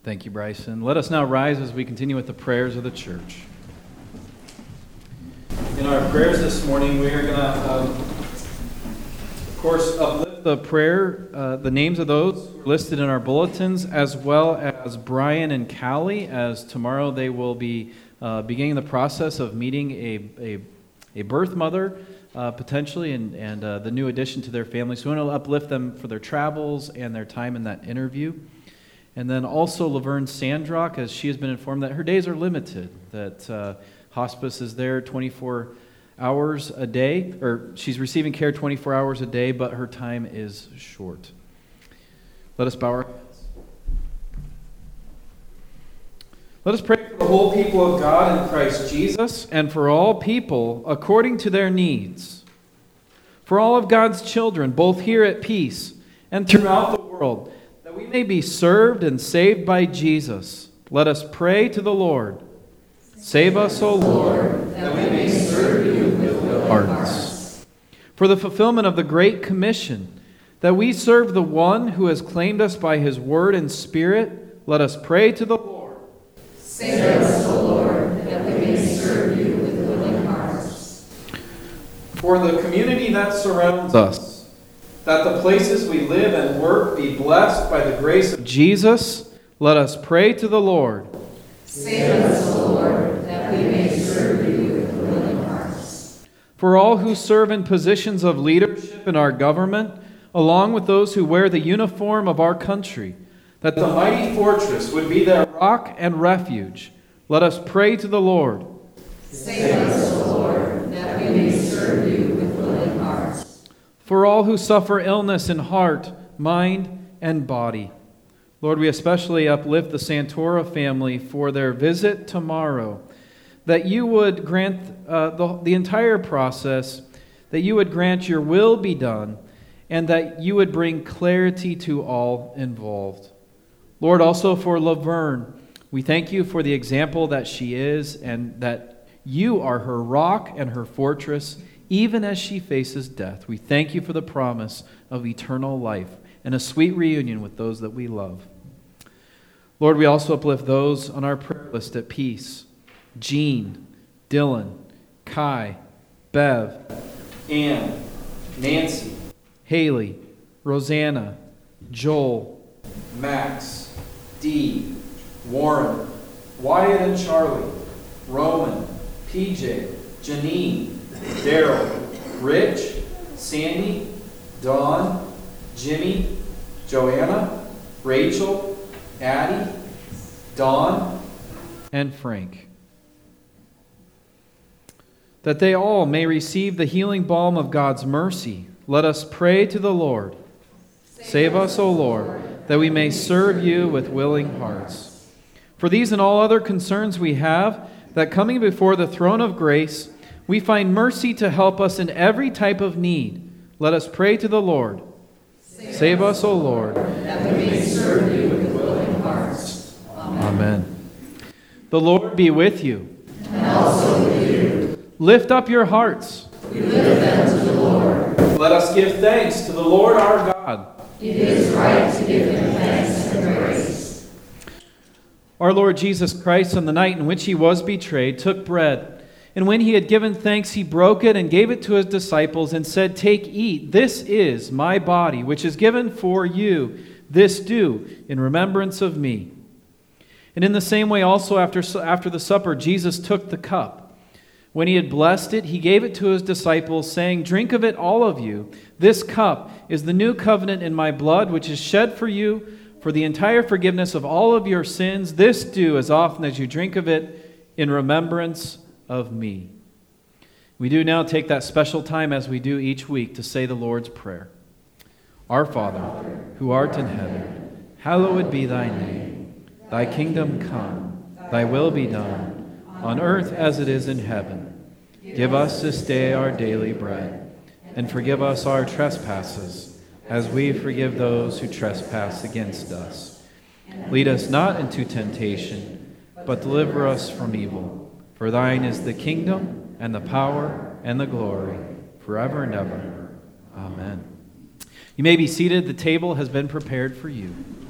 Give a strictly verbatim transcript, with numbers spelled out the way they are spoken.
Thank you, Bryson. Let us now rise as we continue with the prayers of the church. In our prayers this morning, we are going to, um, of course, uplift the prayer, uh, the names of those listed in our bulletins, as well as Brian and Callie, as tomorrow they will be uh, beginning the process of meeting a, a, a birth mother, uh, potentially, and, and uh, the new addition to their family. So we want to uplift them for their travels and their time in that interview. And then also Laverne Sandrock, as she has been informed that her days are limited, that uh, hospice is there twenty-four hours a day, or she's receiving care twenty-four hours a day, but her time is short. Let us bow our heads. Let us pray for the whole people of God in Christ Jesus, and for all people according to their needs. For all of God's children, both here at Peace and throughout the world, that we may be served and saved by Jesus. Let us pray to the Lord. Save us, O Lord, that we may serve you with willing hearts. For the fulfillment of the Great Commission, that we serve the one who has claimed us by his word and spirit, let us pray to the Lord. Save us, O Lord, that we may serve you with willing hearts. For the community that surrounds us, that the places we live and work be blessed by the grace of Jesus, let us pray to the Lord. Save us, O Lord, that we may serve you with willing hearts. For all who serve in positions of leadership in our government, along with those who wear the uniform of our country, that the mighty fortress would be their rock and refuge, let us pray to the Lord. Save us, O Lord, that we may serve you with willing hearts. For all who suffer illness in heart, mind, and body, Lord, we especially uplift the Santora family for their visit tomorrow, that you would grant uh, the, the entire process, that you would grant your will be done, and that you would bring clarity to all involved. Lord, also for Laverne, we thank you for the example that she is, and that you are her rock and her fortress, even as she faces death. We thank you for the promise of eternal life and a sweet reunion with those that we love. Lord, we also uplift those on our prayer list at Peace: Jean, Dylan, Kai, Bev, Ann, Nancy, Haley, Rosanna, Joel, Max, Dee, Warren, Wyatt and Charlie, Roman, P J, Janine, Daryl, Rich, Sandy, Dawn, Jimmy, Joanna, Rachel, Addie, Dawn, and Frank. That they all may receive the healing balm of God's mercy, let us pray to the Lord. Save us, O Lord, that we may serve you with willing hearts. For these and all other concerns we have, that coming before the throne of grace, we find mercy to help us in every type of need. Let us pray to the Lord. Save, Save us, O Lord, that we may serve you with willing hearts. Amen. Amen. The Lord be with you. And also with you. Lift up your hearts. We lift them to the Lord. Let us give thanks to the Lord our God. It is right to give him thanks and praise. Our Lord Jesus Christ, on the night in which he was betrayed, took bread. And when he had given thanks, he broke it and gave it to his disciples and said, "Take, eat. This is my body, which is given for you. This do in remembrance of me." And in the same way also after, after the supper, Jesus took the cup. When he had blessed it, he gave it to his disciples, saying, "Drink of it, all of you. This cup is the new covenant in my blood, which is shed for you for the entire forgiveness of all of your sins. This do as often as you drink of it in remembrance of me." We do now take that special time, as we do each week, to say the Lord's Prayer. Our Father, who art in heaven, hallowed be thy name. Thy kingdom come, thy will be done, on earth as it is in heaven. Give us this day our daily bread, and forgive us our trespasses, as we forgive those who trespass against us. Lead us not into temptation, but deliver us from evil. For thine is the kingdom, and the power, and the glory, forever and ever. Amen. You may be seated. The table has been prepared for you.